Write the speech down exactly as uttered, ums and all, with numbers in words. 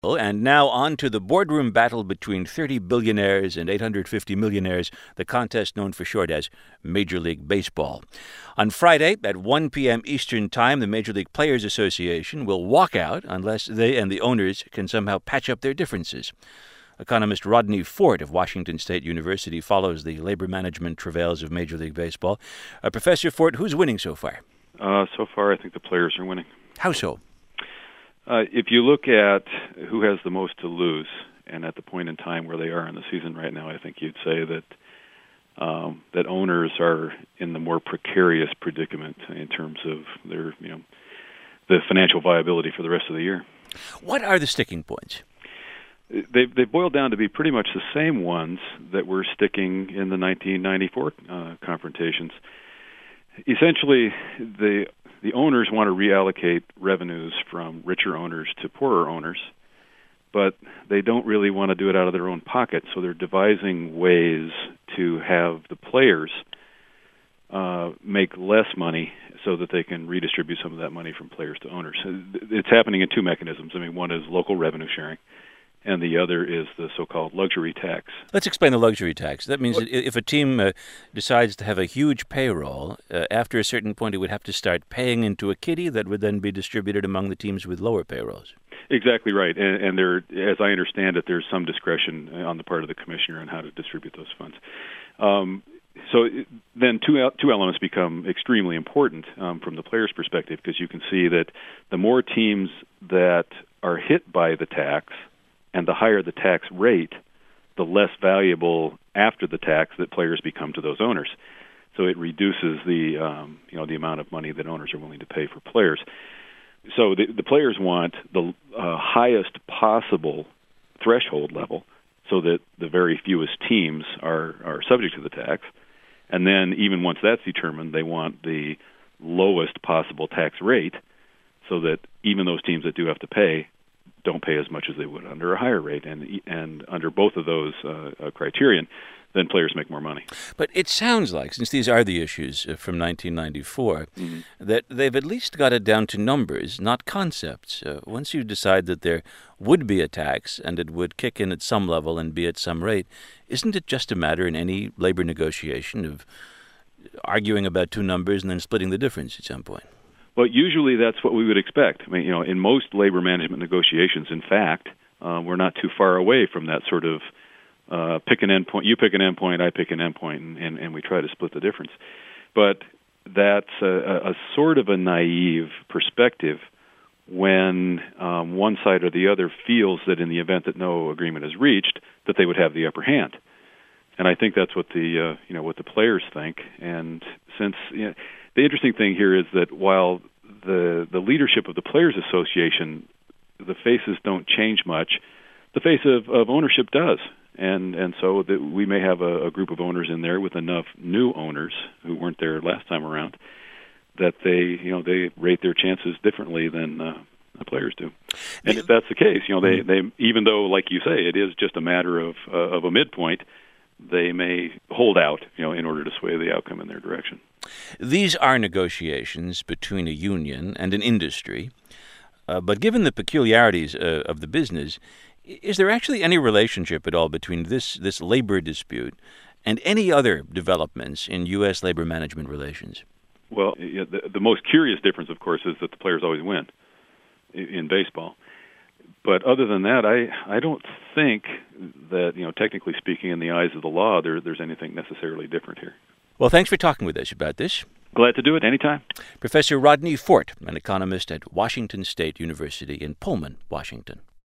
And now on to the boardroom battle between thirty billionaires and eight hundred fifty millionaires, the contest known for short as Major League Baseball. On Friday at one p.m. Eastern Time, the Major League Players Association will walk out unless they and the owners can somehow patch up their differences. Economist Rodney Forte of Washington State University follows the labor management travails of Major League Baseball. Uh, Professor Forte, who's winning so far? Uh, so far, I think the players are winning. How so? Uh, if you look at who has the most to lose, and at the point in time where they are in the season right now, I think you'd say that um, that owners are in the more precarious predicament in terms of their, you know, the financial viability for the rest of the year. What are the sticking points? They've, they've boiled down to be pretty much the same ones that were sticking in the nineteen ninety-four uh, confrontations. Essentially, the the owners want to reallocate revenues from richer owners to poorer owners, but they don't really want to do it out of their own pocket, so they're devising ways to have the players uh, make less money so that they can redistribute some of that money from players to owners. It's happening in two mechanisms. I mean, one is local revenue sharing, and the other is the so-called luxury tax. Let's explain the luxury tax. That means that if a team uh, decides to have a huge payroll, uh, after a certain point it would have to start paying into a kitty that would then be distributed among the teams with lower payrolls. Exactly right. And, and there, as I understand it, there's some discretion on the part of the commissioner on how to distribute those funds. Um, so then two two elements become extremely important um, from the player's perspective, because you can see that the more teams that are hit by the tax, and the higher the tax rate, the less valuable after the tax that players become to those owners. So it reduces the um, you know the amount of money that owners are willing to pay for players. So the, the players want the uh, highest possible threshold level, so that the very fewest teams are are subject to the tax. And then even once that's determined, they want the lowest possible tax rate, so that even those teams that do have to pay don't pay as much as they would under a higher rate, and and under both of those uh, uh, criterion, then players make more money. But it sounds like, since these are the issues uh, from nineteen ninety-four, mm-hmm. that they've at least got it down to numbers, not concepts. Uh, once you decide that there would be a tax and it would kick in at some level and be at some rate, isn't it just a matter in any labor negotiation of arguing about two numbers and then splitting the difference at some point? Well, usually that's what we would expect. I mean, you know, in most labor management negotiations, in fact, uh, we're not too far away from that sort of uh, pick an endpoint. You pick an endpoint, I pick an endpoint, and, and, and we try to split the difference. But that's a, a sort of a naive perspective when um, one side or the other feels that in the event that no agreement is reached, that they would have the upper hand. And I think that's what the uh, you know what the players think. And since you know, the interesting thing here is that while the the leadership of the Players Association, the faces don't change much, the face of, of ownership does. And and so that we may have a, a group of owners in there with enough new owners who weren't there last time around that they you know they rate their chances differently than uh, the players do. And if that's the case, you know they, they even though, like you say, it is just a matter of uh, of a midpoint, they may hold out, you know, in order to sway the outcome in their direction. These are negotiations between a union and an industry, uh, but given the peculiarities uh, of the business, is there actually any relationship at all between this, this labor dispute and any other developments in U S labor management relations? Well, the, the most curious difference, of course, is that the players always win in, in baseball. But other than that, I, I don't think that, you know, technically speaking, in the eyes of the law, there, there's anything necessarily different here. Well, thanks for talking with us about this. Glad to do it anytime. Professor Rodney Forte, an economist at Washington State University in Pullman, Washington.